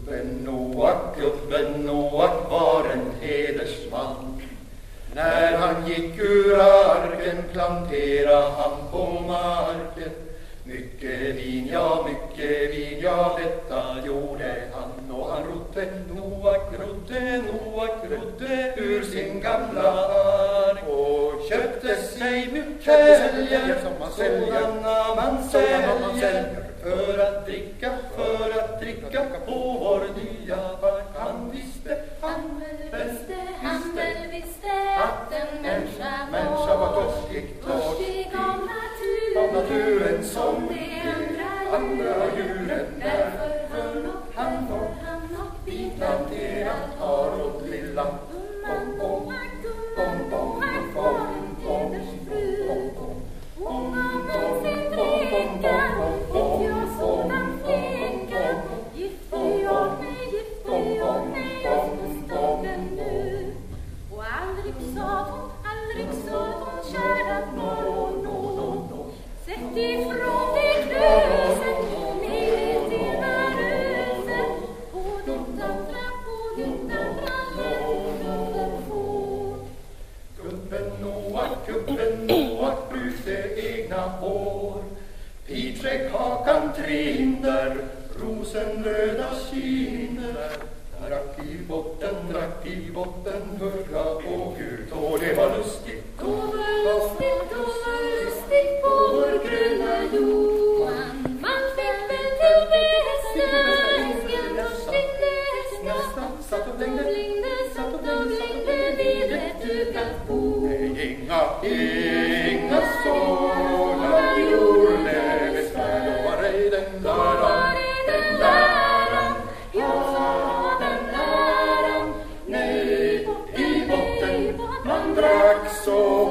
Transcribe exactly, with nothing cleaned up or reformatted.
Gubben Noak, gubben Noak var en hedersman. När han gick ur arken plantera han på marken. Mycket vin, ja, mycket vin, ja, detta gjorde han. Och han rodde, Noak rodde, Noak rodde ur sin gamla ark. Och köpte sig buteljer, sådana man säljer. För att dricka, för att dricka på vår nya park. Han visste, Han väl visste, han väl visste att en människa var, människa var torstig, torstig av natur, av naturen som de andra, andra djuren. Därför han och han och han och vi planterat har åt lilla bom bom bom bom bom bom bom bom. Om man sin dricka, fick jag sådan flicka. Gifter jag mig, gifter jag mig efter stunden nu. Och aldrig sa hon, aldrig sa hon, kära morgon. Sätt ifrån dig klösen, ner till världen. På ditt andra, på ditt andra huvudfot. Gubben Noak, gubben Noak brukte egna hår. Piträkakan trinder, rosenröda kinder. Drack i botten, drack i botten, hurra och ut. Och det var lustigt. Då var lustigt, då var lustigt på vår gröna jord. Man fick väl till bästa, älskan törstig nästa. Satt och blängde, satt och blängde vid ett dukat bord. Inga, inga sådana gjorde besvär. Då var det den läran, den läran, ja den läran. Nej, i botten man drack så